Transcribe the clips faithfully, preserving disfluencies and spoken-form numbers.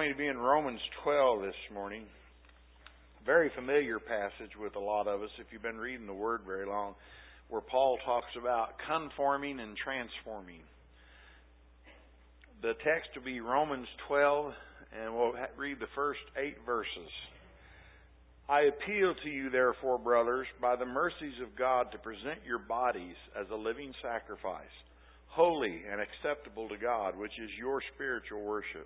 going to be in Romans twelve this morning. Very familiar passage with a lot of us if you've been reading the Word very long, where Paul talks about conforming and transforming. The text will be Romans twelve, and we'll read the first eight verses. I appeal to you, therefore, brothers, by the mercies of God, to present your bodies as a living sacrifice, holy and acceptable to God, which is your spiritual worship.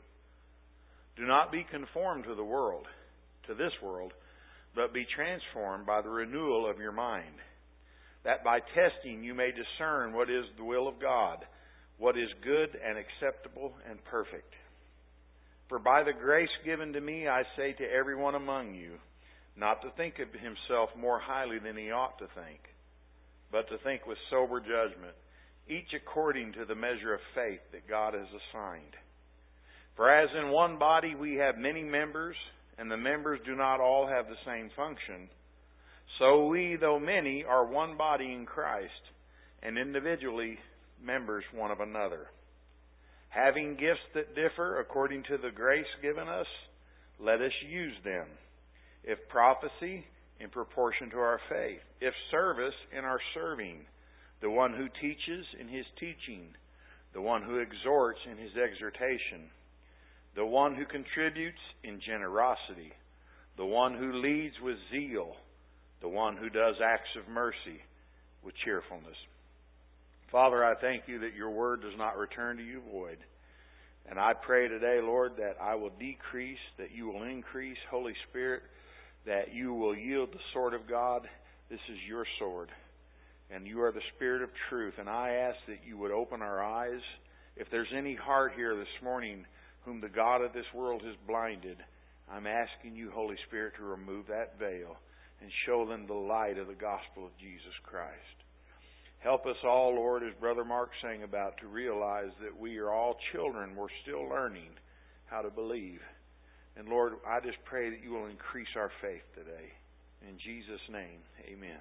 Do not be conformed to the world, to this world, but be transformed by the renewal of your mind, that by testing you may discern what is the will of God, what is good and acceptable and perfect. For by the grace given to me, I say to everyone among you, not to think of himself more highly than he ought to think, but to think with sober judgment, each according to the measure of faith that God has assigned. For as in one body we have many members, and the members do not all have the same function, so we, though many, are one body in Christ, and individually members one of another. Having gifts that differ according to the grace given us, let us use them. If prophecy, in proportion to our faith. If service, in our serving. The one who teaches, in his teaching. The one who exhorts, in his exhortation. The one who contributes, in generosity. The one who leads, with zeal. The one who does acts of mercy, with cheerfulness. Father, I thank you that your word does not return to you void. And I pray today, Lord, that I will decrease, that you will increase. Holy Spirit, that you will yield the sword of God. This is your sword. And you are the Spirit of truth. And I ask that you would open our eyes. If there's any heart here this morning whom the God of this world has blinded, I'm asking you, Holy Spirit, to remove that veil and show them the light of the gospel of Jesus Christ. Help us all, Lord, as Brother Mark sang about, to realize that we are all children. We're still learning how to believe. And Lord, I just pray that you will increase our faith today. In Jesus' name, amen.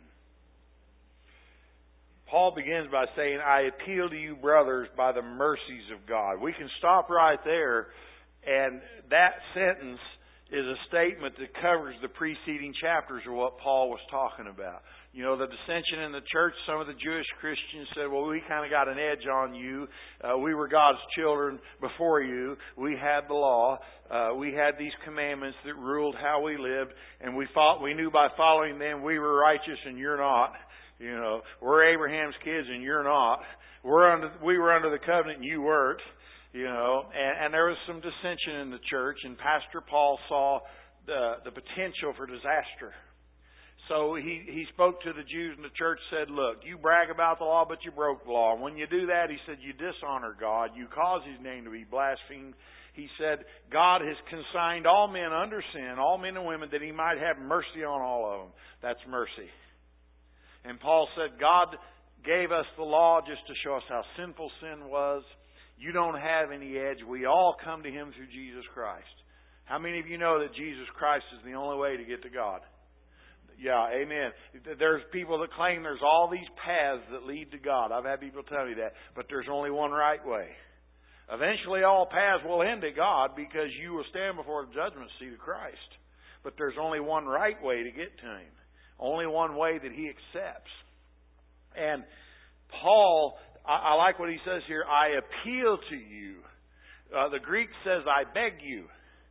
Paul begins by saying, I appeal to you, brothers, by the mercies of God. We can stop right there, and that sentence is a statement that covers the preceding chapters of what Paul was talking about. You know, the dissension in the church, some of the Jewish Christians said, well, we kind of got an edge on you. Uh, we were God's children before you. We had the law. Uh, we had these commandments that ruled how we lived. And we thought we knew by following them we were righteous and you're not. You know, we're Abraham's kids and you're not. We're under, we were under the covenant and you weren't. You know, and, and there was some dissension in the church. And Pastor Paul saw the, the potential for disaster. So he, he spoke to the Jews in the church, said, look, you brag about the law, but you broke the law. And when you do that, he said, you dishonor God. You cause his name to be blasphemed. He said, God has consigned all men under sin, all men and women, that he might have mercy on all of them. That's mercy. And Paul said, God gave us the law just to show us how sinful sin was. You don't have any edge. We all come to him through Jesus Christ. How many of you know that Jesus Christ is the only way to get to God? Yeah, amen. There's people that claim there's all these paths that lead to God. I've had people tell me that. But there's only one right way. Eventually all paths will end at God because you will stand before the judgment seat of Christ. But there's only one right way to get to him. Only one way that he accepts. And Paul, I, I like what he says here, I appeal to you. Uh, the Greek says, I beg you,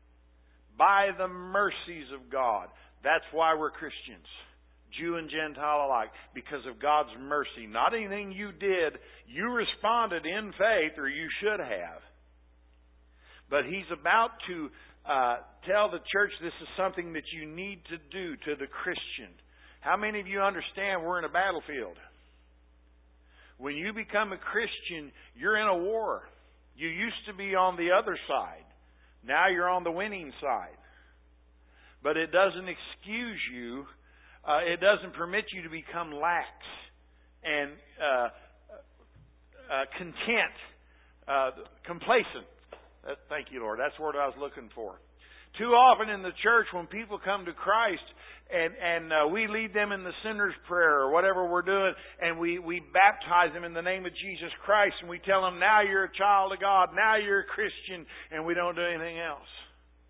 by the mercies of God. That's why we're Christians, Jew and Gentile alike, because of God's mercy. Not anything you did. You responded in faith, or you should have. But he's about to uh, tell the church this is something that you need to do to the Christian. How many of you understand we're in a battlefield? When you become a Christian, you're in a war. You used to be on the other side. Now you're on the winning side. But it doesn't excuse you. Uh, it doesn't permit you to become lax and uh, uh, content, uh, complacent. Uh, thank you, Lord. That's the word I was looking for. Too often in the church, when people come to Christ and, and uh, we lead them in the sinner's prayer or whatever we're doing, and we, we baptize them in the name of Jesus Christ, and we tell them, now you're a child of God, now you're a Christian, and we don't do anything else.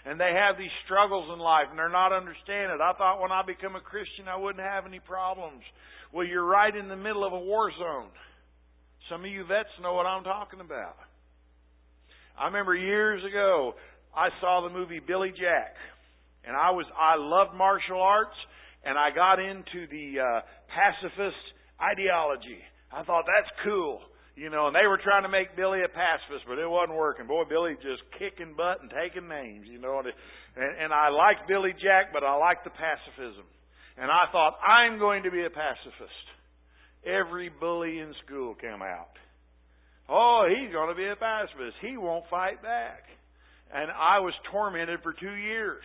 And they have these struggles in life and they're not understanding it. I thought when I become a Christian I wouldn't have any problems. Well, you're right in the middle of a war zone. Some of you vets know what I'm talking about. I remember years ago I saw the movie Billy Jack. And I was I loved martial arts, and I got into the uh, pacifist ideology. I thought that's cool. You know, and they were trying to make Billy a pacifist, but it wasn't working. Boy, Billy just kicking butt and taking names, you know. And, and I liked Billy Jack, but I liked the pacifism. And I thought, I'm going to be a pacifist. Every bully in school came out. Oh, he's going to be a pacifist. He won't fight back. And I was tormented for two years.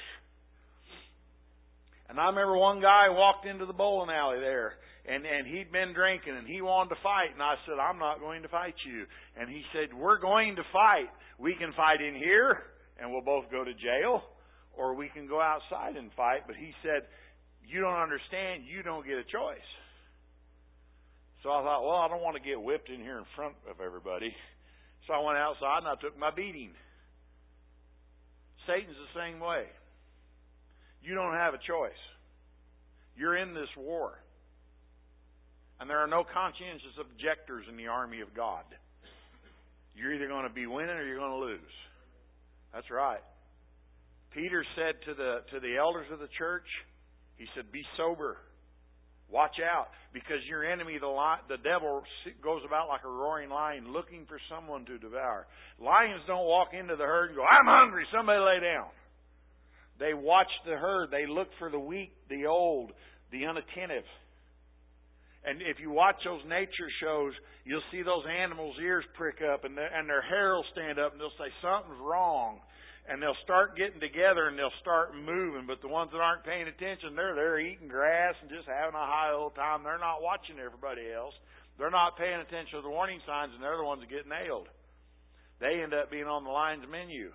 And I remember one guy walked into the bowling alley there. And, and he'd been drinking and he wanted to fight. And I said, I'm not going to fight you. And he said, we're going to fight. We can fight in here and we'll both go to jail. Or we can go outside and fight. But he said, you don't understand. You don't get a choice. So I thought, well, I don't want to get whipped in here in front of everybody. So I went outside and I took my beating. Satan's the same way. You don't have a choice. You're in this war. And there are no conscientious objectors in the army of God. You're either going to be winning or you're going to lose. That's right. Peter said to the to the elders of the church, he said, be sober. Watch out. Because your enemy, the li- the devil, goes about like a roaring lion looking for someone to devour. Lions don't walk into the herd and go, I'm hungry, somebody lay down. They watch the herd. They look for the weak, the old, the unattentive. And if you watch those nature shows, you'll see those animals' ears prick up and, and their hair will stand up and they'll say, something's wrong. And they'll start getting together and they'll start moving. But the ones that aren't paying attention, they're there eating grass and just having a high old time. They're not watching everybody else. They're not paying attention to the warning signs, and they're the ones that get nailed. They end up being on the lion's menu.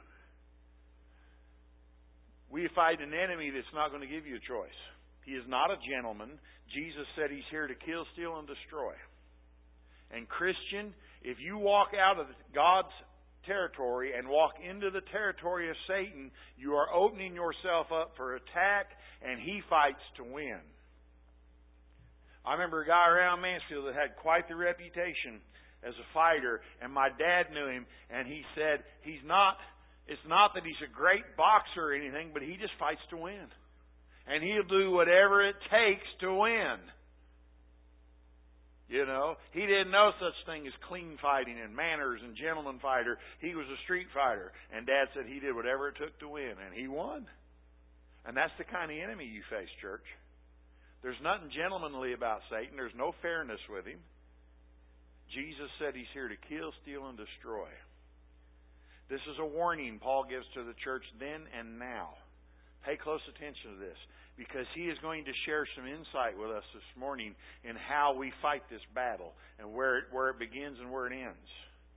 We fight an enemy that's not going to give you a choice. He is not a gentleman. Jesus said He's here to kill, steal, and destroy. And Christian, if you walk out of God's territory and walk into the territory of Satan, you are opening yourself up for attack, and he fights to win. I remember a guy around Mansfield that had quite the reputation as a fighter, and my dad knew him, and he said, he's not, it's not that he's a great boxer or anything, but he just fights to win. And he'll do whatever it takes to win. You know, he didn't know such thing as clean fighting and manners and gentleman fighter. He was a street fighter. And Dad said he did whatever it took to win. And he won. And that's the kind of enemy you face, church. There's nothing gentlemanly about Satan. There's no fairness with him. Jesus said He's here to kill, steal, and destroy. This is a warning Paul gives to the church then and now. Pay close attention to this, because he is going to share some insight with us this morning in how we fight this battle and where it, where it begins and where it ends.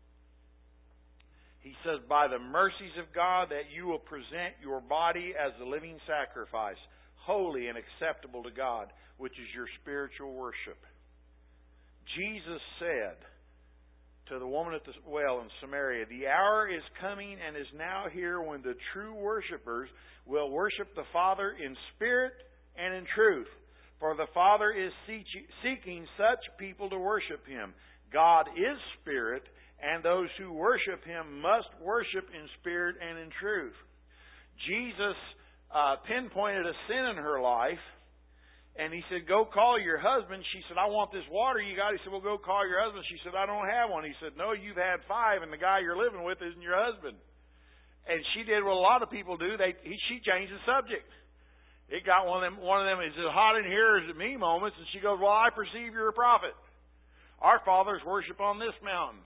He says, by the mercies of God, that you will present your body as a living sacrifice, holy and acceptable to God, which is your spiritual worship. Jesus said to the woman at the well in Samaria, the hour is coming and is now here when the true worshipers will worship the Father in spirit and in truth. For the Father is seeking such people to worship Him. God is spirit, and those who worship Him must worship in spirit and in truth. Jesus uh, pinpointed a sin in her life, and He said, go call your husband. She said, I want this water you got. He said, well, go call your husband. She said, I don't have one. He said, no, you've had five, and the guy you're living with isn't your husband. And she did what a lot of people do. They he, She changed the subject. It got one of them, one of them, is it hot in here or is it me moments? And she goes, well, I perceive you're a prophet. Our fathers worship on this mountain,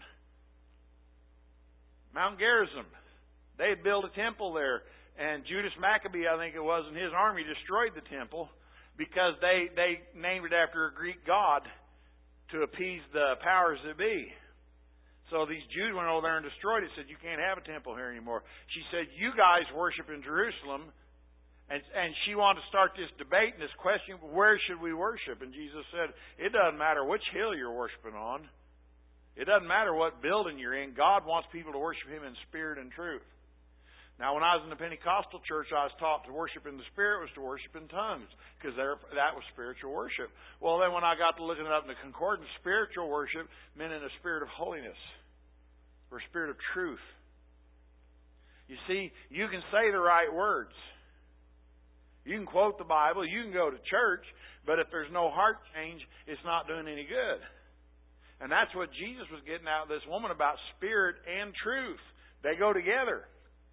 Mount Gerizim. They had built a temple there. And Judas Maccabee, I think it was, and his army destroyed the temple, because they, they named it after a Greek god to appease the powers that be. So these Jews went over there and destroyed it, said, you can't have a temple here anymore. She said, you guys worship in Jerusalem. And, and she wanted to start this debate and this question, where should we worship? And Jesus said, it doesn't matter which hill you're worshiping on. It doesn't matter what building you're in. God wants people to worship Him in spirit and truth. Now, when I was in the Pentecostal church, I was taught to worship in the Spirit was to worship in tongues, because that was spiritual worship. Well, then when I got to looking it up in the concordance, spiritual worship meant in a spirit of holiness, or a spirit of truth. You see, you can say the right words. You can quote the Bible, you can go to church, but if there's no heart change, it's not doing any good. And that's what Jesus was getting out of this woman about spirit and truth. They go together.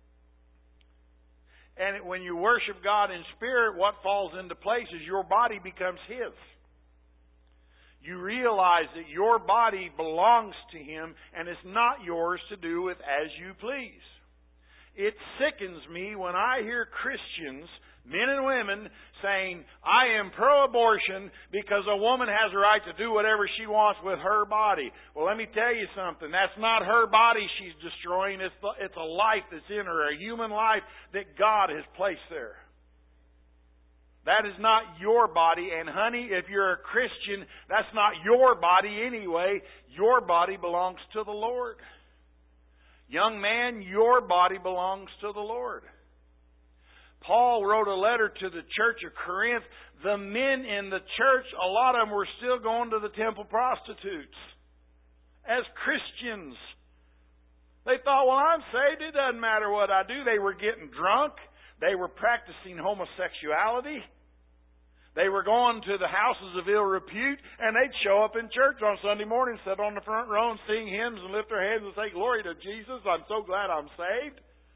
And when you worship God in spirit, what falls into place is your body becomes His. You realize that your body belongs to Him and it's not yours to do with as you please. It sickens me when I hear Christians, men and women, saying, I am pro-abortion because a woman has a right to do whatever she wants with her body. Well, let me tell you something. That's not her body she's destroying. It's, the, it's a life that's in her, a human life that God has placed there. That is not your body. And honey, if you're a Christian, that's not your body anyway. Your body belongs to the Lord. Young man, your body belongs to the Lord. Paul wrote a letter to the church of Corinth. The men in the church, a lot of them were still going to the temple prostitutes as Christians. They thought, well, I'm saved. It doesn't matter what I do. They were getting drunk. They were practicing homosexuality. They were going to the houses of ill repute, and they'd show up in church on Sunday morning, sit on the front row and sing hymns and lift their hands and say, glory to Jesus, I'm so glad I'm saved.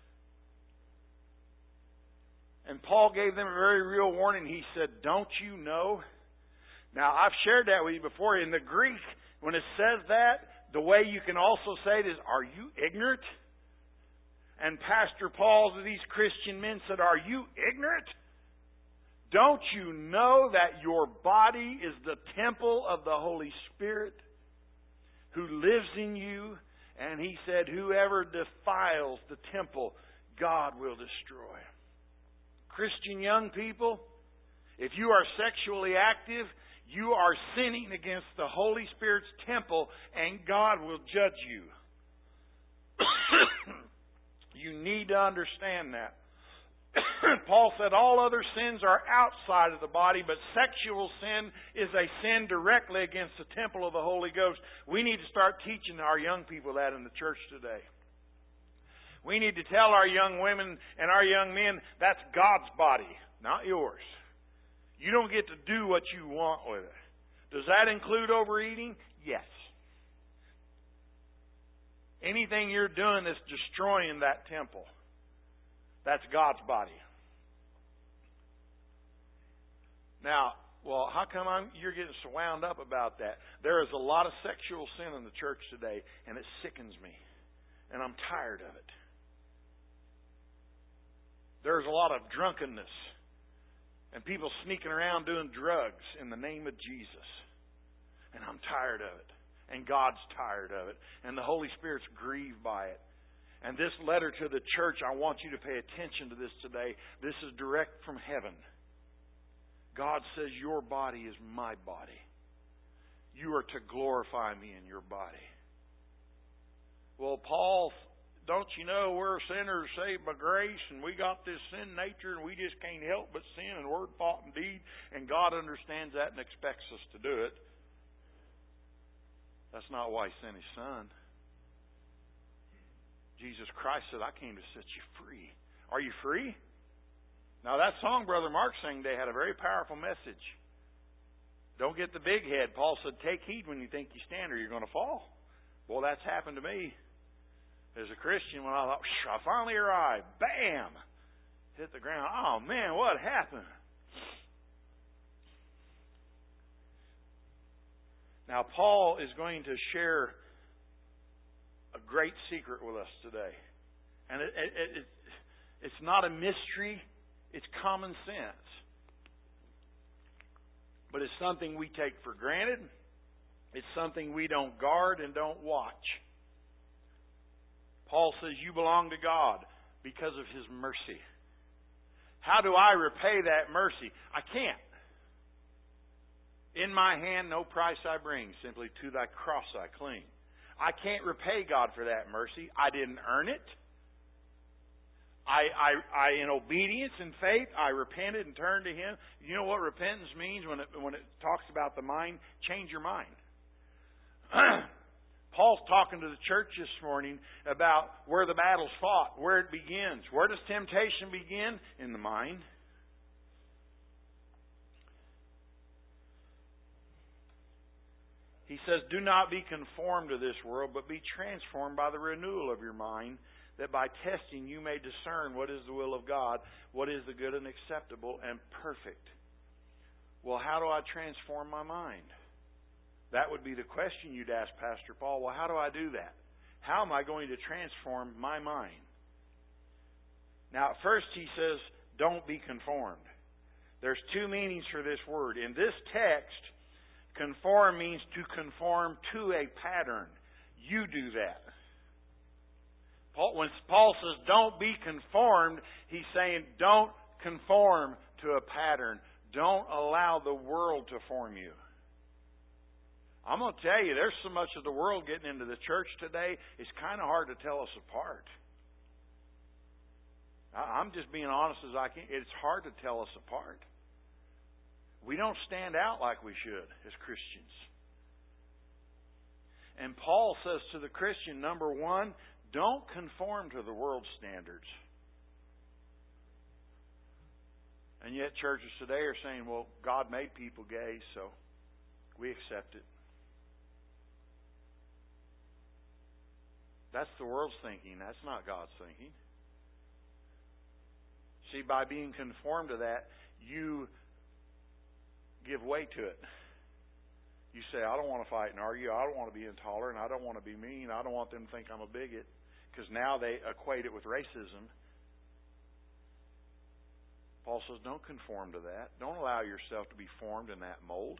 And Paul gave them a very real warning. He said, don't you know? Now, I've shared that with you before. In the Greek, when it says that, the way you can also say it is, are you ignorant? And Pastor Paul to these Christian men said, are you ignorant? Don't you know that your body is the temple of the Holy Spirit who lives in you? And he said, whoever defiles the temple, God will destroy. Christian young people, if you are sexually active, you are sinning against the Holy Spirit's temple, and God will judge you. You need to understand that. Paul said all other sins are outside of the body, but sexual sin is a sin directly against the temple of the Holy Ghost. We need to start teaching our young people that in the church today. We need to tell our young women and our young men, that's God's body, not yours. You don't get to do what you want with it. Does that include overeating? Yes. Anything you're doing that's destroying that temple, that's God's body. Now, well, how come I'm, you're getting so wound up about that? There is a lot of sexual sin in the church today, and it sickens me. And I'm tired of it. There's a lot of drunkenness and people sneaking around doing drugs in the name of Jesus. And I'm tired of it. And God's tired of it. And the Holy Spirit's grieved by it. And this letter to the church, I want you to pay attention to this today. This is direct from heaven. God says, your body is my body. You are to glorify me in your body. Well, Paul, don't you know we're sinners saved by grace, and we got this sin nature, and we just can't help but sin in word, thought, and deed, and God understands that and expects us to do it. That's not why He sent His Son. Jesus Christ said, I came to set you free. Are you free? Now that song Brother Mark sang today had a very powerful message. Don't get the big head. Paul said, take heed when you think you stand or you're going to fall. Well, that's happened to me. As a Christian, when I thought, I finally arrived, bam! Hit the ground. Oh man, what happened? Now Paul is going to share a great secret with us today. And it, it, it, it's not a mystery. It's common sense. But it's something we take for granted. It's something we don't guard and don't watch. Paul says you belong to God because of His mercy. How do I repay that mercy? I can't. In my hand no price I bring, simply to Thy cross I cling. I can't repay God for that mercy. I didn't earn it. I, I, I, in obedience and faith, I repented and turned to Him. You know what repentance means when it, when it talks about the mind? Change your mind. Paul's talking to the church this morning about where the battle's fought, where it begins. Where does temptation begin? In the mind. He says, do not be conformed to this world, but be transformed by the renewal of your mind, that by testing you may discern what is the will of God, what is the good and acceptable and perfect. Well, how do I transform my mind? That would be the question you'd ask Pastor Paul. Well, how do I do that? How am I going to transform my mind? Now, at first he says, don't be conformed. There's two meanings for this word. In this text, conform means to conform to a pattern. You do that. Paul, when Paul says don't be conformed, he's saying don't conform to a pattern. Don't allow the world to form you. I'm going to tell you, there's so much of the world getting into the church today, it's kind of hard to tell us apart. I'm just being honest as I can. It's hard to tell us apart. We don't stand out like we should as Christians. And Paul says to the Christian, number one, don't conform to the world's standards. And yet churches today are saying, well, God made people gay, so we accept it. That's the world's thinking. That's not God's thinking. See, by being conformed to that, you give way to it. You say, I don't want to fight and argue. I don't want to be intolerant. I don't want to be mean. I don't want them to think I'm a bigot. Because now they equate it with racism. Paul says, don't conform to that. Don't allow yourself to be formed in that mold.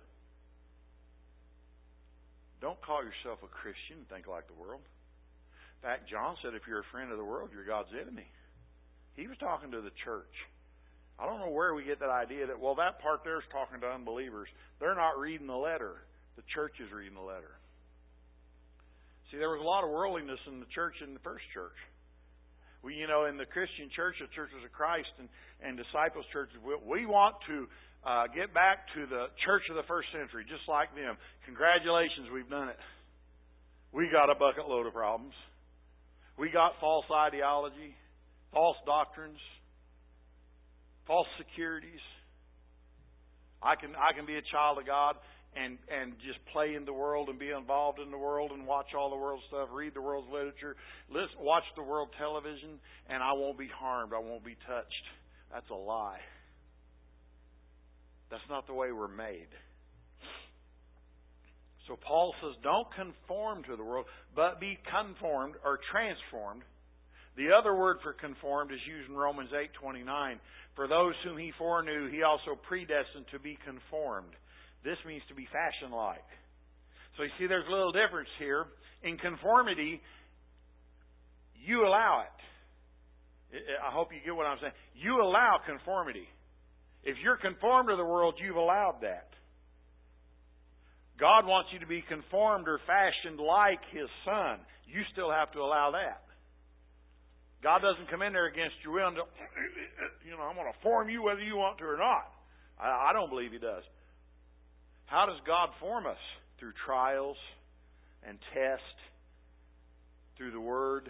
Don't call yourself a Christian and think like the world. In fact, John said, if you're a friend of the world, you're God's enemy. He was talking to the church. I don't know where we get that idea that, well, that part there is talking to unbelievers. They're not reading the letter. The church is reading the letter. See, there was a lot of worldliness in the church in the first church. We, you know, in the Christian church, the churches of Christ and, and disciples churches, we, we want to uh, get back to the church of the first century, just like them. Congratulations, we've done it. We got a bucket load of problems. We got false ideology, false doctrines, false securities. I can I can be a child of God and, and just play in the world and be involved in the world and watch all the world stuff, read the world's literature, listen, watch the world television, and I won't be harmed. I won't be touched. That's a lie. That's not the way we're made. So Paul says, don't conform to the world, but be conformed or transformed. The other word for conformed is used in Romans eight twenty-nine. For those whom He foreknew, He also predestined to be conformed. This means to be fashion-like. So you see, there's a little difference here. In conformity, you allow it. I hope you get what I'm saying. You allow conformity. If you're conformed to the world, you've allowed that. God wants you to be conformed or fashioned like His Son. You still have to allow that. God doesn't come in there against your will and, you know, I'm going to form you whether you want to or not. I, I don't believe He does. How does God form us? Through trials and tests, through the Word,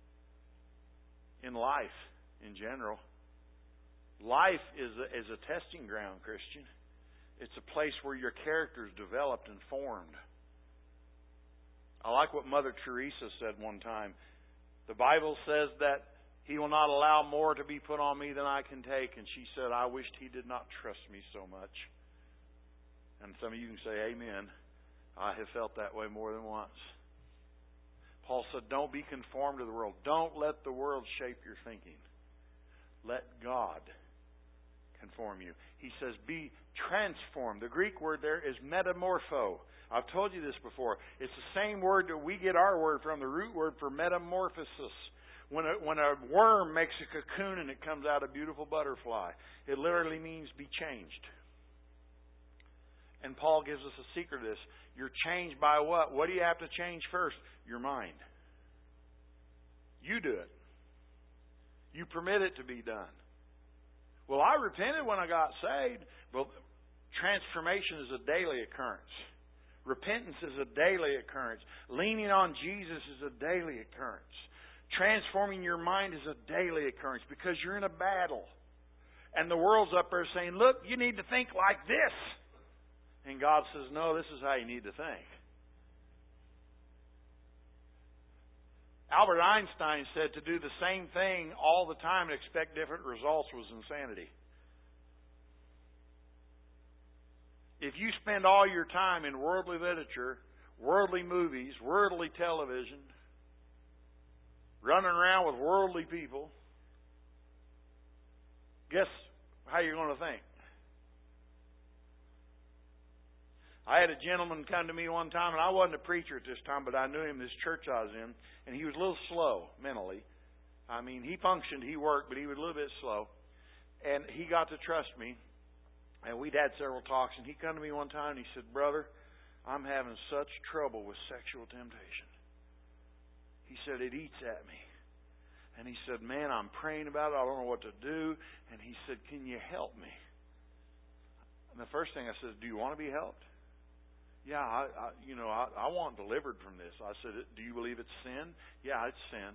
in life in general. Life is a, is a testing ground, Christian. It's a place where your character is developed and formed. I like what Mother Teresa said one time. The Bible says that He will not allow more to be put on me than I can take. And she said, I wished He did not trust me so much. And some of you can say, amen. I have felt that way more than once. Paul said, don't be conformed to the world. Don't let the world shape your thinking. Let God conform you. He says, be transformed. The Greek word there is metamorpho. I've told you this before. It's the same word that we get our word from, the root word for metamorphosis. When a, when a worm makes a cocoon and it comes out a beautiful butterfly, it literally means be changed. And Paul gives us a secret of this. You're changed by what? What do you have to change first? Your mind. You do it. You permit it to be done. Well, I repented when I got saved. Well, transformation is a daily occurrence. Repentance is a daily occurrence. Leaning on Jesus is a daily occurrence. Transforming your mind is a daily occurrence because you're in a battle. And the world's up there saying, look, you need to think like this. And God says, no, this is how you need to think. Albert Einstein said to do the same thing all the time and expect different results was insanity. If you spend all your time in worldly literature, worldly movies, worldly television, running around with worldly people, guess how you're going to think? I had a gentleman come to me one time, and I wasn't a preacher at this time, but I knew him, this church I was in, and he was a little slow mentally. I mean, he functioned, he worked, but he was a little bit slow. And he got to trust me, and we'd had several talks, and he come to me one time, and he said, brother, I'm having such trouble with sexual temptation. He said, it eats at me. And he said, man, I'm praying about it, I don't know what to do. And he said, can you help me? And the first thing I said, do you want to be helped? Yeah, I, I you know, I, I want delivered from this. I said, do you believe it's sin? Yeah, it's sin.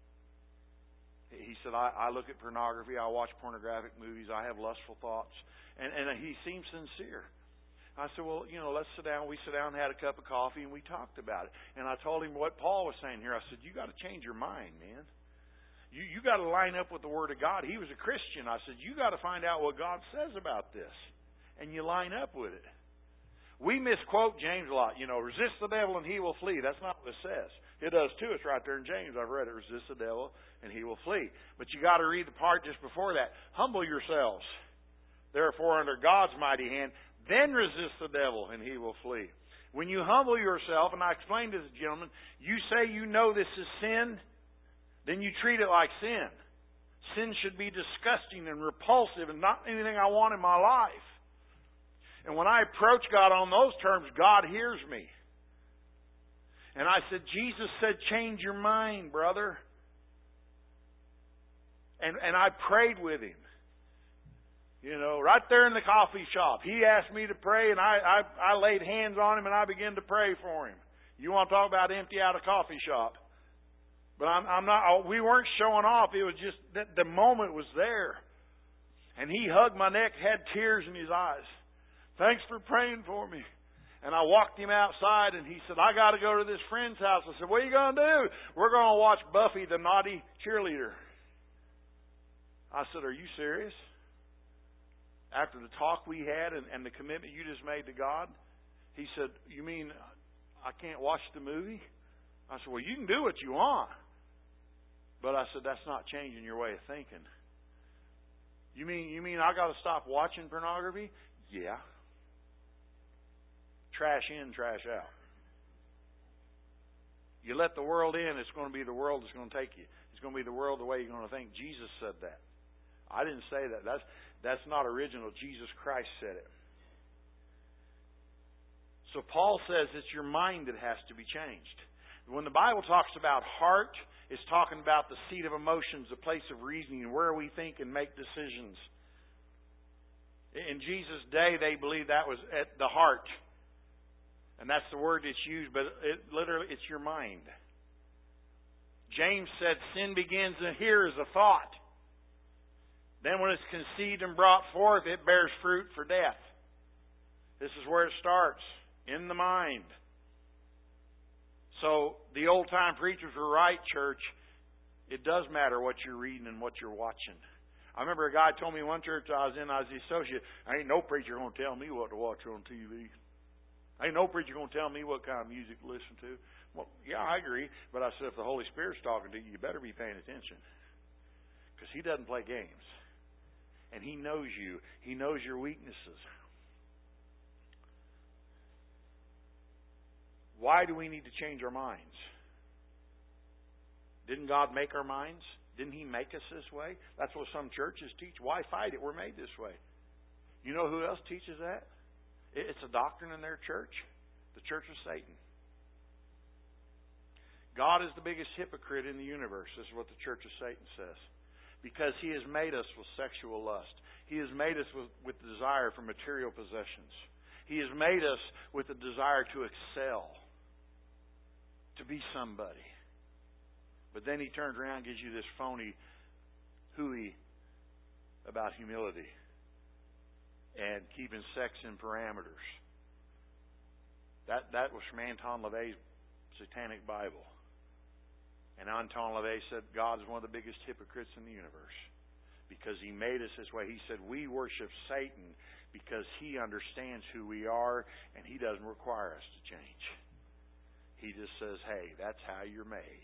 He said, I, I look at pornography, I watch pornographic movies, I have lustful thoughts. And, and he seemed sincere. I said, well, you know, let's sit down. We sat down and had a cup of coffee, and we talked about it. And I told him what Paul was saying here. I said, you got to change your mind, man. You you got to line up with the Word of God. He was a Christian. I said, you got to find out what God says about this. And you line up with it. We misquote James a lot. You know, resist the devil and he will flee. That's not what it says. It does too. It's right there in James. I've read it. Resist the devil and he will flee. But you got to read the part just before that. Humble yourselves, therefore, under God's mighty hand. Then resist the devil and he will flee. When you humble yourself, and I explained to this gentleman, you say you know this is sin, then you treat it like sin. Sin should be disgusting and repulsive and not anything I want in my life. And when I approach God on those terms, God hears me. And I said, Jesus said, change your mind, brother. And and I prayed with him. You know, right there in the coffee shop. He asked me to pray, and I, I, I laid hands on him, and I began to pray for him. You want to talk about empty out a coffee shop. But I'm, I'm not, we weren't showing off. It was just that the moment was there. And he hugged my neck, had tears in his eyes. Thanks for praying for me. And I walked him outside, and he said, I got to go to this friend's house. I said, what are you going to do? We're going to watch Buffy, the naughty cheerleader. I said, are you serious? After the talk we had and, and the commitment you just made to God? He said, you mean I can't watch the movie? I said, well, you can do what you want. But I said, that's not changing your way of thinking. You mean you mean I got to stop watching pornography? Yeah. Trash in, trash out. You let the world in, it's going to be the world that's going to take you. It's going to be the world the way you're going to think. Jesus said that. I didn't say that. That's that's not original. Jesus Christ said it. So Paul says it's your mind that has to be changed. When the Bible talks about heart, it's talking about the seat of emotions, the place of reasoning, where we think and make decisions. In Jesus' day, they believed that was at the heart. And that's the word that's used, but it literally, it's your mind. James said sin begins here as a thought. Then when it's conceived and brought forth, it bears fruit for death. This is where it starts, in the mind. So the old-time preachers were right, church. It does matter what you're reading and what you're watching. I remember a guy told me one church I was in, I was the associate, ain't no preacher going to tell me what to watch on T V. Ain't no preacher going to tell me what kind of music to listen to. Well, yeah, I agree. But I said, if the Holy Spirit's talking to you, you better be paying attention. Because He doesn't play games. And He knows you. He knows your weaknesses. Why do we need to change our minds? Didn't God make our minds? Didn't He make us this way? That's what some churches teach. Why fight it? We're made this way. You know who else teaches that? It's a doctrine in their church. The Church of Satan. God is the biggest hypocrite in the universe. This is what the Church of Satan says. Because He has made us with sexual lust. He has made us with, with desire for material possessions. He has made us with a desire to excel, to be somebody. But then He turns around and gives you this phony hooey about humility and keeping sex in parameters. That that was from Anton LaVey's Satanic Bible. And Anton LaVey said God is one of the biggest hypocrites in the universe because He made us this way. He said we worship Satan because he understands who we are and he doesn't require us to change. He just says, hey, that's how you're made.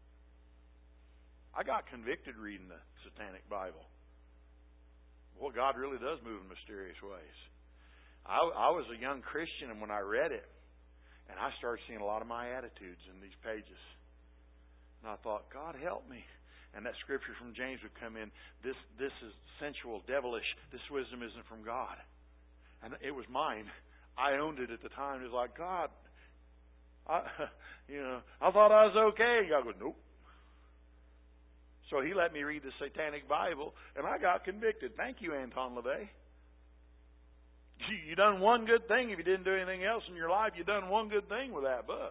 I got convicted reading the Satanic Bible. Well, God really does move in mysterious ways. I, I was a young Christian, and when I read it, and I started seeing a lot of my attitudes in these pages. And I thought, God help me. And that scripture from James would come in, this this is sensual, devilish, this wisdom isn't from God. And it was mine. I owned it at the time. It was like, God, I, you know, I thought I was okay. And God goes, nope. So He let me read the Satanic Bible, and I got convicted. Thank you, Anton LaVey. You done one good thing. If you didn't do anything else in your life, you done one good thing with that book.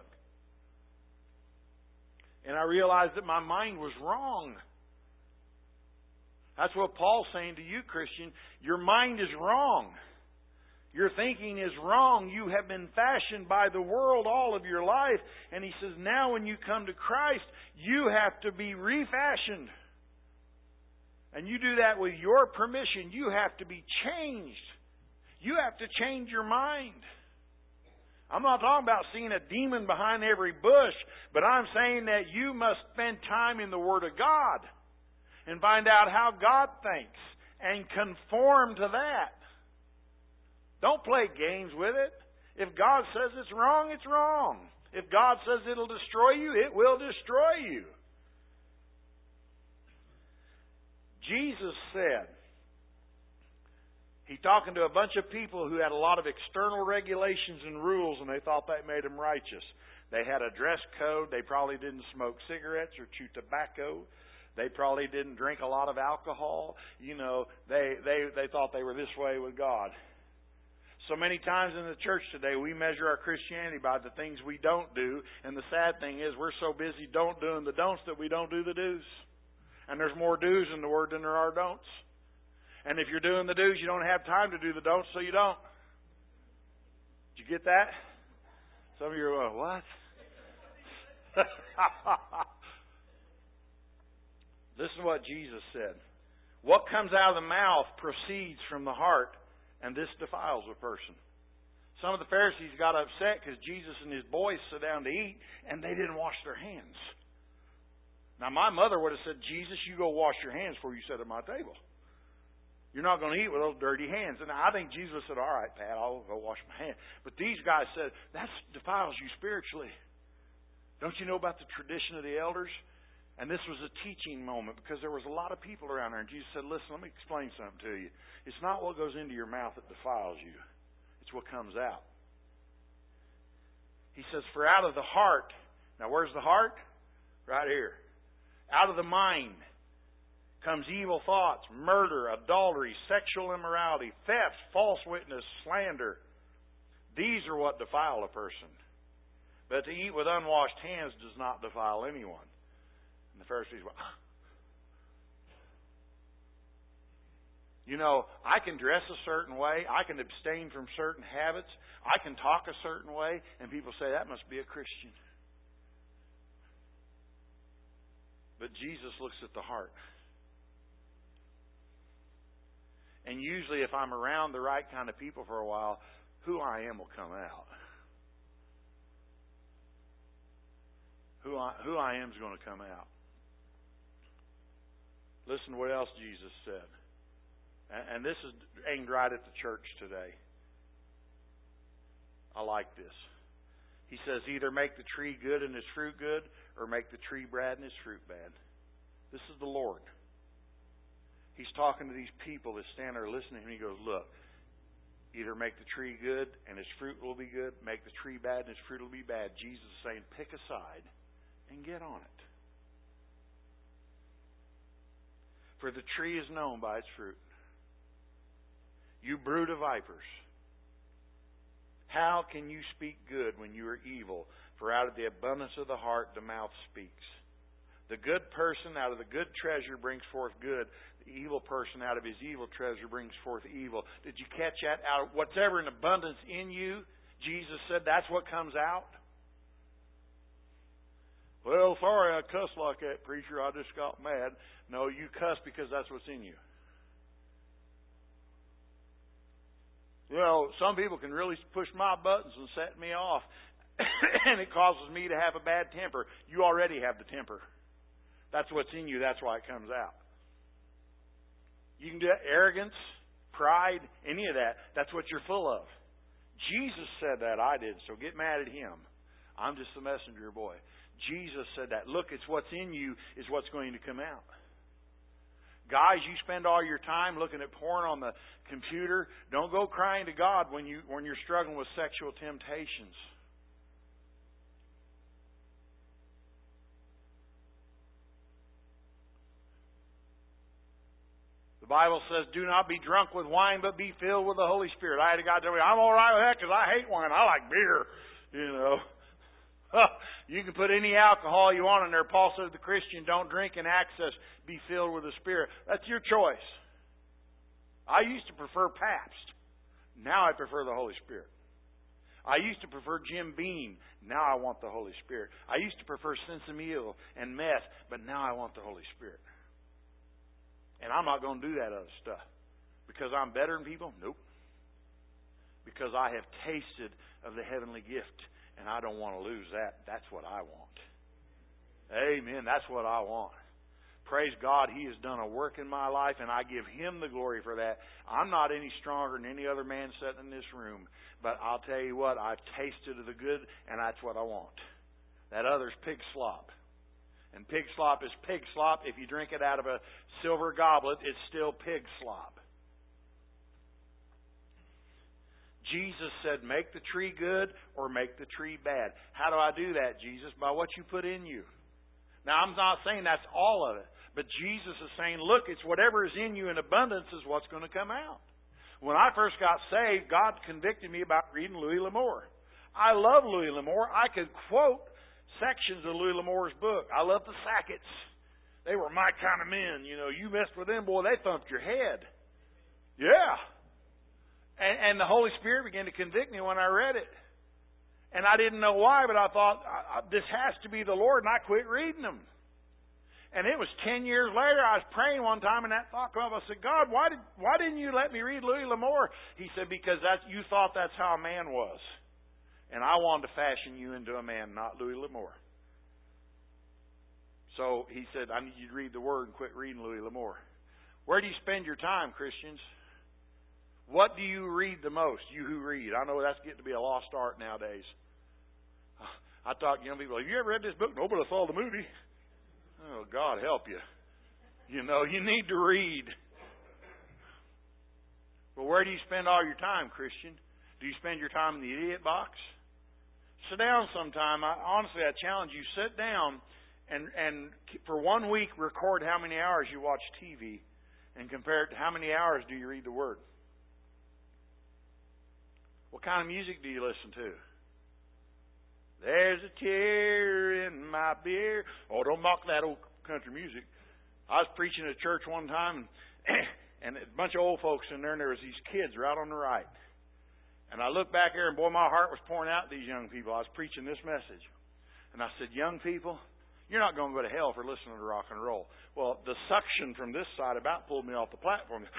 And I realized that my mind was wrong. That's what Paul's saying to you, Christian. Your mind is wrong. Your thinking is wrong. You have been fashioned by the world all of your life. And he says, now when you come to Christ, you have to be refashioned. And you do that with your permission. You have to be changed. You have to change your mind. I'm not talking about seeing a demon behind every bush, but I'm saying that you must spend time in the Word of God and find out how God thinks and conform to that. Don't play games with it. If God says it's wrong, it's wrong. If God says it'll destroy you, it will destroy you. Jesus said, He's talking to a bunch of people who had a lot of external regulations and rules, and they thought that made them righteous. They had a dress code. They probably didn't smoke cigarettes or chew tobacco. They probably didn't drink a lot of alcohol. You know, they, they, they thought they were this way with God. So many times in the church today, we measure our Christianity by the things we don't do. And the sad thing is we're so busy don't doing the don'ts that we don't do the do's. And there's more do's in the Word than there are don'ts. And if you're doing the do's, you don't have time to do the don'ts, so you don't. Did you get that? Some of you are going, what? Listen to what Jesus said. What comes out of the mouth proceeds from the heart, and this defiles a person. Some of the Pharisees got upset because Jesus and his boys sat down to eat, and they didn't wash their hands. Now, my mother would have said, Jesus, you go wash your hands before you sit at my table. You're not going to eat with those dirty hands. And I think Jesus said, all right, Pat, I'll go wash my hands. But these guys said, that defiles you spiritually. Don't you know about the tradition of the elders? And this was a teaching moment because there was a lot of people around there. And Jesus said, listen, let me explain something to you. It's not what goes into your mouth that defiles you. It's what comes out. He says, for out of the heart. Now, where's the heart? Right here. Out of the mind comes evil thoughts, murder, adultery, sexual immorality, theft, false witness, slander. These are what defile a person. But to eat with unwashed hands does not defile anyone. And the Pharisees went, ah. You know, I can dress a certain way. I can abstain from certain habits. I can talk a certain way. And people say, that must be a Christian. But Jesus looks at the heart. And usually if I'm around the right kind of people for a while, who I am will come out. Who I, who I am is going to come out. Listen to what else Jesus said. And this is aimed right at the church today. I like this. He says, either make the tree good and its fruit good, or make the tree bad and its fruit bad. This is the Lord. He's talking to these people that stand there listening, and he goes, look, either make the tree good and its fruit will be good, make the tree bad and its fruit will be bad. Jesus is saying, pick a side and get on it. For the tree is known by its fruit. You brood of vipers, how can you speak good when you are evil? For out of the abundance of the heart the mouth speaks. The good person out of the good treasure brings forth good. The evil person out of his evil treasure brings forth evil. Did you catch that? Out of whatever in abundance in you, Jesus said that's what comes out. Well, sorry I cussed like that, preacher. I just got mad. No, you cuss because that's what's in you. You know, some people can really push my buttons and set me off, and it causes me to have a bad temper. You already have the temper. That's what's in you. That's why it comes out. You can do that. Arrogance, pride, any of that. That's what you're full of. Jesus said that. I did. So get mad at him. I'm just the messenger boy. Jesus said that. Look, it's what's in you is what's going to come out. Guys, you spend all your time looking at porn on the computer. Don't go crying to God when you when you're struggling with sexual temptations. The Bible says, do not be drunk with wine, but be filled with the Holy Spirit. I had a guy tell me, I'm all right with that because I hate wine. I like beer. You know. You can put any alcohol you want in there. Paul says the Christian don't drink in excess, be filled with the Spirit. That's your choice. I used to prefer Pabst. Now I prefer the Holy Spirit. I used to prefer Jim Beam. Now I want the Holy Spirit. I used to prefer Sensimil and meth, but now I want the Holy Spirit. And I'm not going to do that other stuff. Because I'm better than people? Nope. Because I have tasted of the heavenly gift. And I don't want to lose that. That's what I want. Amen. That's what I want. Praise God, He has done a work in my life, and I give Him the glory for that. I'm not any stronger than any other man sitting in this room. But I'll tell you what, I've tasted of the good, and that's what I want. That other's pig slop. And pig slop is pig slop. If you drink it out of a silver goblet, it's still pig slop. Jesus said, make the tree good or make the tree bad. How do I do that, Jesus? By what you put in you. Now, I'm not saying that's all of it. But Jesus is saying, look, it's whatever is in you in abundance is what's going to come out. When I first got saved, God convicted me about reading Louis L'Amour. I love Louis L'Amour. I could quote sections of Louis L'Amour's book. I love the Sacketts. They were my kind of men. You know, you messed with them, boy, they thumped your head. Yeah. And, and the Holy Spirit began to convict me when I read it. And I didn't know why, but I thought, I, I, this has to be the Lord, and I quit reading them. And it was ten years later, I was praying one time, and that thought came up. I said, God, why did why didn't you let me read Louis L'Amour? He said, because that's, you thought that's how a man was. And I wanted to fashion you into a man, not Louis L'Amour. So he said, I need you to read the Word and quit reading Louis L'Amour. Where do you spend your time, Christians? What do you read the most? You who read. I know that's getting to be a lost art nowadays. I talk to young people, have you ever read this book? No, but I saw the movie. Oh, God help you. You know, you need to read. Well, where do you spend all your time, Christian? Do you spend your time in the idiot box? Sit down sometime. I, honestly, I challenge you, sit down and, and for one week record how many hours you watch T V and compare it to how many hours do you read the Word. What kind of music do you listen to? There's a tear in my beer. Oh, don't mock that old country music. I was preaching at church one time, and, and a bunch of old folks in there, and there was these kids right on the right. And I looked back there, and boy, my heart was pouring out to these young people. I was preaching this message. And I said, young people, you're not going to go to hell for listening to rock and roll. Well, the suction from this side about pulled me off the platform.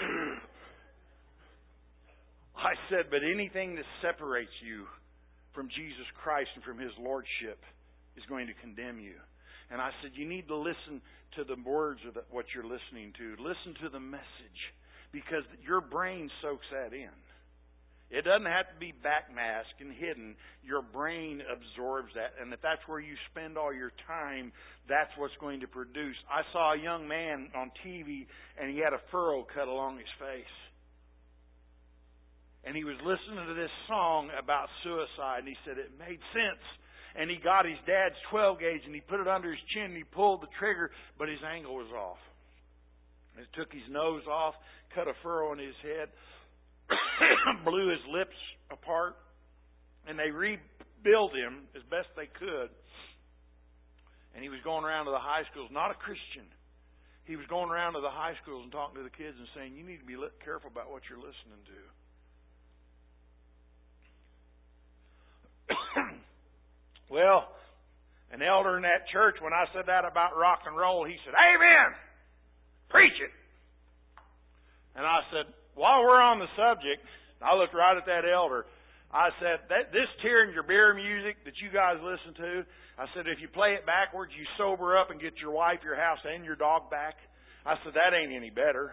I said, but anything that separates you from Jesus Christ and from His Lordship is going to condemn you. And I said, you need to listen to the words of the, what you're listening to. Listen to the message, because your brain soaks that in. It doesn't have to be backmasked and hidden. Your brain absorbs that. And if that's where you spend all your time, that's what's going to produce. I saw a young man on T V, and he had a furrow cut along his face. And he was listening to this song about suicide, and he said it made sense. And he got his dad's twelve gauge, and he put it under his chin, and he pulled the trigger, but his angle was off. It took his nose off, cut a furrow in his head, blew his lips apart, and they rebuilt him as best they could. And he was going around to the high schools, not a Christian. He was going around to the high schools and talking to the kids and saying, you need to be careful about what you're listening to. Well, an elder in that church, when I said that about rock and roll, he said, amen! Preach it! And I said, while we're on the subject, I looked right at that elder. I said, that, this tearing your beer music that you guys listen to, I said, if you play it backwards, you sober up and get your wife, your house, and your dog back. I said, that ain't any better.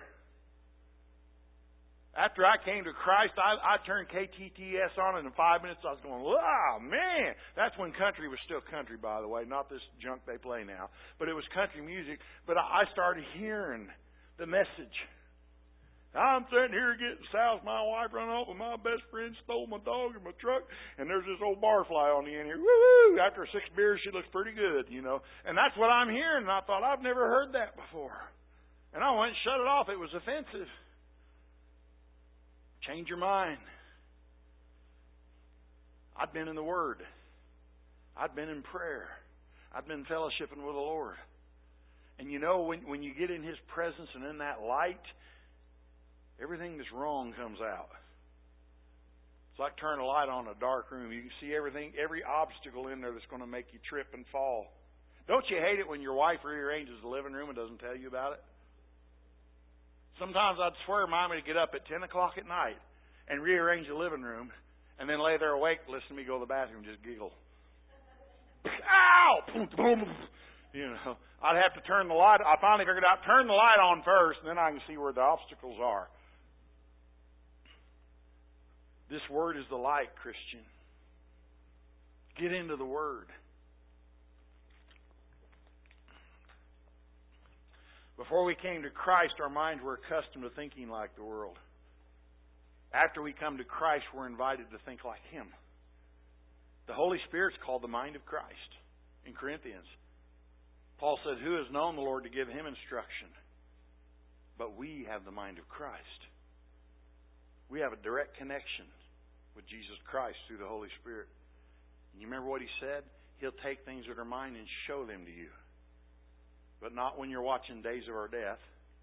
After I came to Christ, I, I turned K T T S on, and in five minutes I was going, wow, man. That's when country was still country, by the way, not this junk they play now. But it was country music. But I started hearing the message. I'm sitting here getting south. My wife run off, and my best friend stole my dog in my truck, and there's this old barfly on the end here. Woo-hoo! After six beers, she looks pretty good, you know. And that's what I'm hearing, and I thought, I've never heard that before. And I went and shut it off. It was offensive. Change your mind. I'd been in the Word. I'd been in prayer. I'd been fellowshipping with the Lord. And you know, when, when you get in His presence and in that light, everything that's wrong comes out. It's like turning a light on in a dark room. You can see everything, every obstacle in there that's going to make you trip and fall. Don't you hate it when your wife rearranges the living room and doesn't tell you about it? Sometimes I'd swear Mom would get up at ten o'clock at night and rearrange the living room and then lay there awake, listen to me go to the bathroom and just giggle. Ow! You know, I'd have to turn the light. I finally figured out, turn the light on first, and then I can see where the obstacles are. This Word is the light, Christian. Get into the Word. Before we came to Christ, our minds were accustomed to thinking like the world. After we come to Christ, we're invited to think like Him. The Holy Spirit's called the mind of Christ in Corinthians. Paul said, who has known the Lord to give him instruction? But we have the mind of Christ. We have a direct connection with Jesus Christ through the Holy Spirit. And you remember what He said? He'll take things that are mine and show them to you. But not when you're watching Days of Our Death.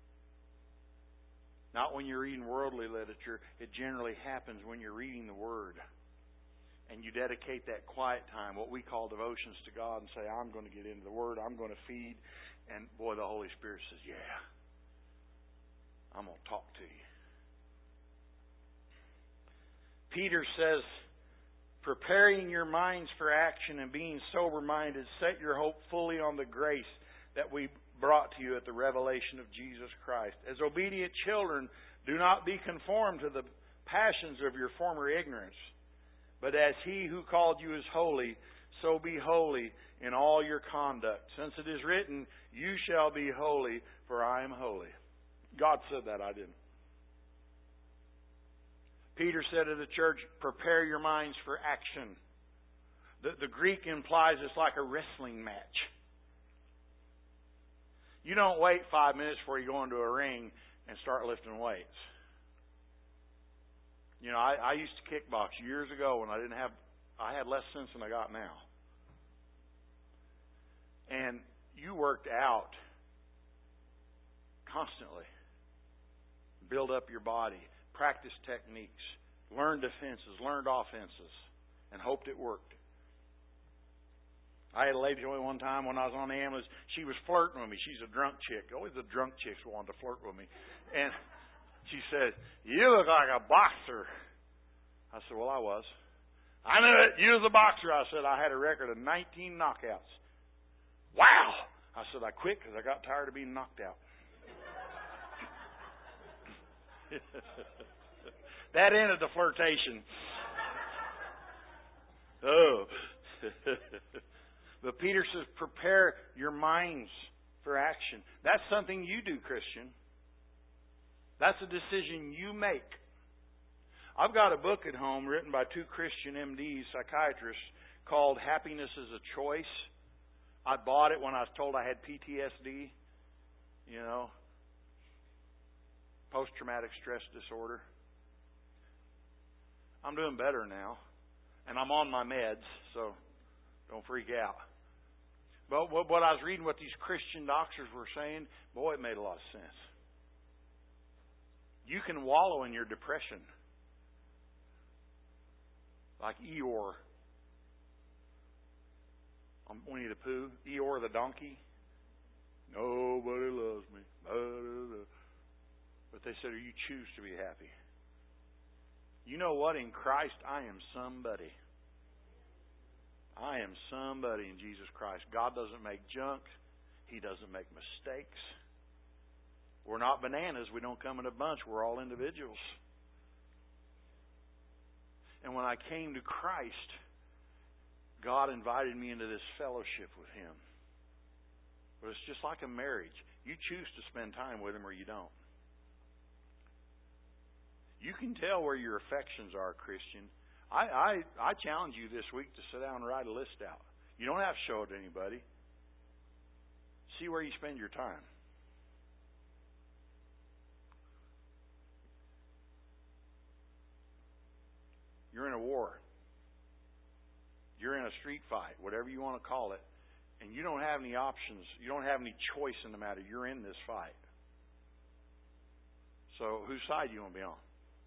Not when you're reading worldly literature. It generally happens when you're reading the Word. And you dedicate that quiet time, what we call devotions to God, and say, I'm going to get into the Word. I'm going to feed. And boy, the Holy Spirit says, yeah, I'm going to talk to you. Peter says, preparing your minds for action and being sober-minded, set your hope fully on the grace that we brought to you at the revelation of Jesus Christ. As obedient children, do not be conformed to the passions of your former ignorance, but as He who called you is holy, so be holy in all your conduct. Since it is written, you shall be holy, for I am holy. God said that, I didn't. Peter said to the church, prepare your minds for action. The, the Greek implies it's like a wrestling match. You don't wait five minutes before you go into a ring and start lifting weights. You know, I, I used to kickbox years ago when I didn't have, I had less sense than I got now. And you worked out constantly. Build up your body. Practice techniques. Learn defenses. Learned offenses. And hoped it worked. I had a lady only one time when I was on the ambulance. She was flirting with me. She's a drunk chick. Always the drunk chicks wanted to flirt with me. And she said, you look like a boxer. I said, well, I was. I knew it. You was a boxer. I said, I had a record of nineteen knockouts. Wow. I said, I quit because I got tired of being knocked out. That ended the flirtation. Oh. But Peter says, prepare your minds for action. That's something you do, Christian. That's a decision you make. I've got a book at home written by two Christian M Ds, psychiatrists, called Happiness is a Choice. I bought it when I was told I had P T S D. You know, post-traumatic stress disorder. I'm doing better now. And I'm on my meds, so don't freak out. But what I was reading, what these Christian doctors were saying, boy, it made a lot of sense. You can wallow in your depression. Like Eeyore. On Winnie the Pooh. Eeyore the donkey. Nobody loves me. But they said, you choose to be happy. You know what? In Christ, I am somebody. I am somebody in Jesus Christ. God doesn't make junk. He doesn't make mistakes. We're not bananas. We don't come in a bunch. We're all individuals. And when I came to Christ, God invited me into this fellowship with Him. But it's just like a marriage. You choose to spend time with Him or you don't. You can tell where your affections are, Christian. I, I, I challenge you this week to sit down and write a list out. You don't have to show it to anybody. See where you spend your time. You're in a war. You're in a street fight, whatever you want to call it. And you don't have any options. You don't have any choice in the matter. You're in this fight. So whose side do you want to be on?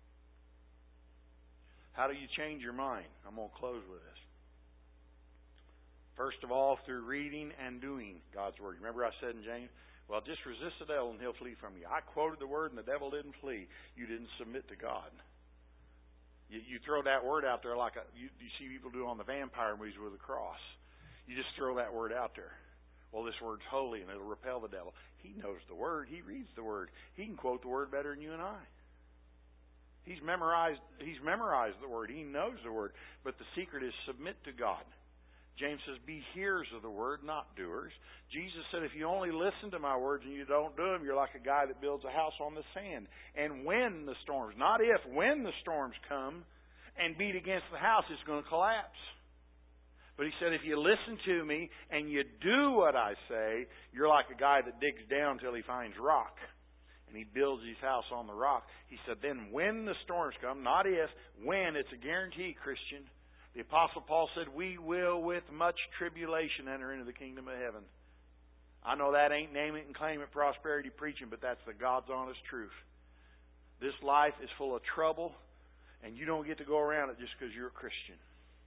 How do you change your mind? I'm going to close with this. First of all, through reading and doing God's Word. Remember I said in James, well, just resist the devil and he'll flee from you. I quoted the Word and the devil didn't flee. You didn't submit to God. You, you throw that Word out there like a, you, you see people do on the vampire movies with a cross. You just throw that Word out there. Well, this Word's holy and it'll repel the devil. He knows the Word. He reads the Word. He can quote the Word better than you and I. He's memorized He's memorized the Word. He knows the Word. But the secret is submit to God. James says, be hearers of the Word, not doers. Jesus said, if you only listen to my words and you don't do them, you're like a guy that builds a house on the sand. And when the storms, not if, when the storms come and beat against the house, it's going to collapse. But he said, if you listen to me and you do what I say, you're like a guy that digs down till he finds rock. And he builds his house on the rock. He said, then when the storms come, not if, when, it's a guarantee, Christian. The Apostle Paul said, we will with much tribulation enter into the kingdom of heaven. I know that ain't name it and claim it prosperity preaching, but that's the God's honest truth. This life is full of trouble, and you don't get to go around it just because you're a Christian.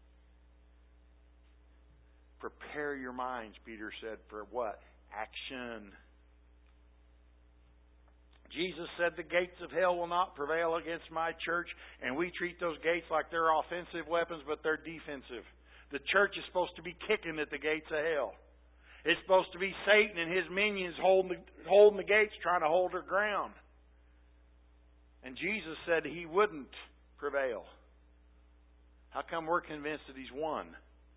Prepare your minds, Peter said, for what? Action. Jesus said the gates of hell will not prevail against my church, and we treat those gates like they're offensive weapons, but they're defensive. The church is supposed to be kicking at the gates of hell. It's supposed to be Satan and his minions holding the, holding the gates, trying to hold their ground. And Jesus said He wouldn't prevail. How come we're convinced that He's won?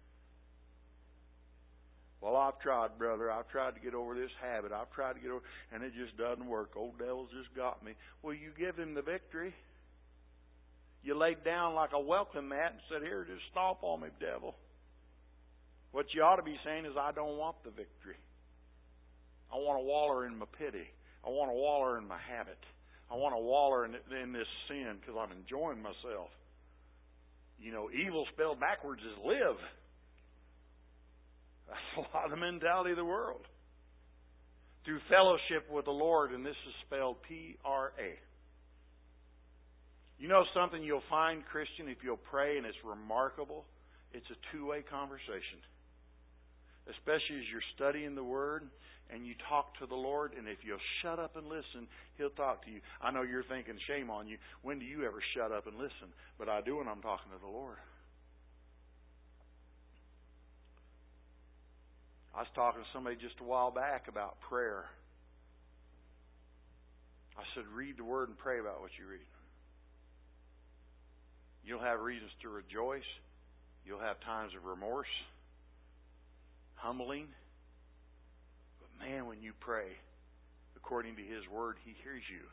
Well, I've tried, brother. I've tried to get over this habit. I've tried to get over, and it just doesn't work. Old devil's just got me. Well, you give him the victory. You laid down like a welcome mat and said, here, just stomp on me, devil. What you ought to be saying is, I don't want the victory. I want to waller in my pity. I want to waller in my habit. I want to waller in, in this sin because I'm enjoying myself. You know, evil spelled backwards is live. That's a lot of the mentality of the world. Through fellowship with the Lord, and this is spelled P R A. You know something you'll find, Christian, if you'll pray, and it's remarkable? It's a two-way conversation. Especially as you're studying the Word and you talk to the Lord, and if you'll shut up and listen, He'll talk to you. I know you're thinking, shame on you. When do you ever shut up and listen? But I do when I'm talking to the Lord. I was talking to somebody just a while back about prayer. I said, read the Word and pray about what you read. You'll have reasons to rejoice. You'll have times of remorse, humbling. But man, when you pray according to His Word, He hears you.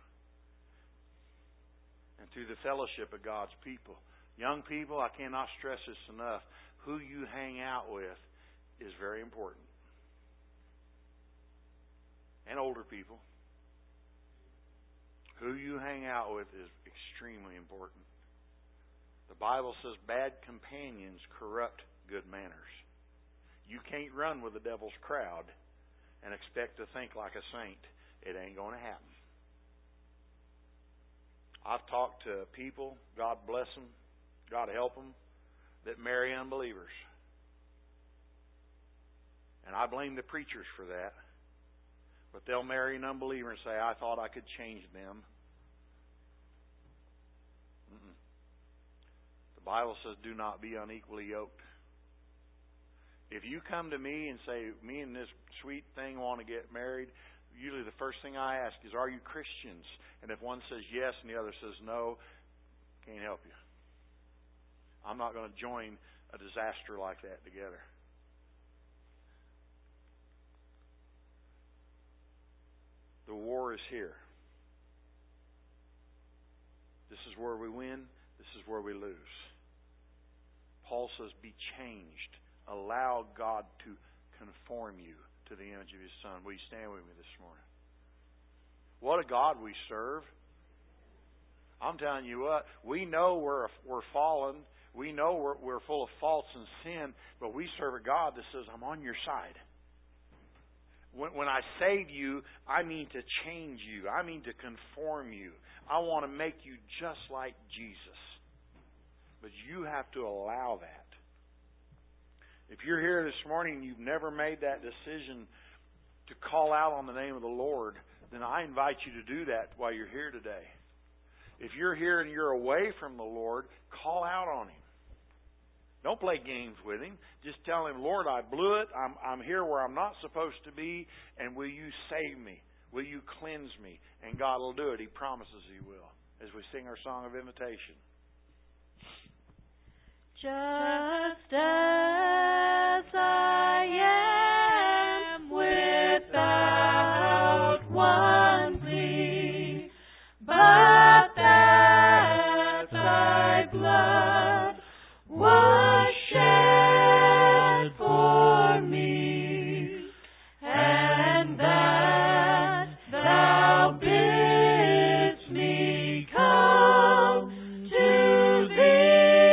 And through the fellowship of God's people. Young people, I cannot stress this enough. Who you hang out with is very important. And older people. Who you hang out with is extremely important. The Bible says bad companions corrupt good manners. You can't run with the devil's crowd and expect to think like a saint. It ain't going to happen. I've talked to people, God bless them, God help them, that marry unbelievers. And I blame the preachers for that. But they'll marry an unbeliever and say, I thought I could change them. Mm-mm. The Bible says, do not be unequally yoked. If you come to me and say, me and this sweet thing want to get married, usually the first thing I ask is, are you Christians? And if one says yes and the other says no, can't help you. I'm not going to join a disaster like that together. The war is here. This is where we win. This is where we lose. Paul says, be changed. Allow God to conform you to the image of His Son. Will you stand with me this morning? What a God we serve. I'm telling you what, we know we're, we're fallen. We know we're, we're full of faults and sin, but we serve a God that says, I'm on your side. When, when I save you, I mean to change you. I mean to conform you. I want to make you just like Jesus. But you have to allow that. If you're here this morning and you've never made that decision to call out on the name of the Lord, then I invite you to do that while you're here today. If you're here and you're away from the Lord, call out on Him. Don't play games with Him. Just tell Him, Lord, I blew it. I'm, I'm here where I'm not supposed to be, and will you save me? Will you cleanse me? And God will do it. He promises He will. As we sing our song of invitation. Just as I am without one plea, but that Thy blood was shed for me, and that Thou bidst me come to Thee.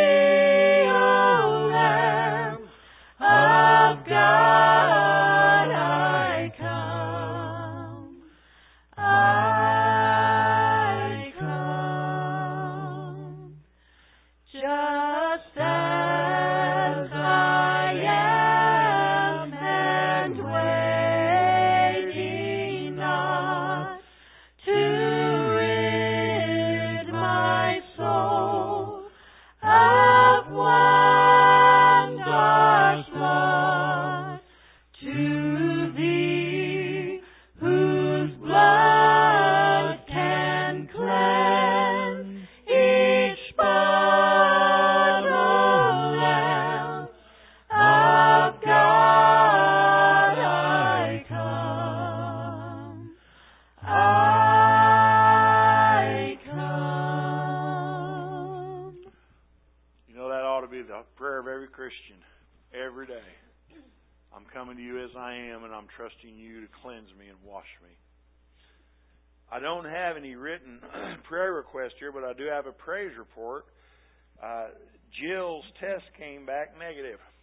Trusting you to cleanse me and wash me. I don't have any written prayer request here, but I do have a praise report. Uh, Jill's test came back negative.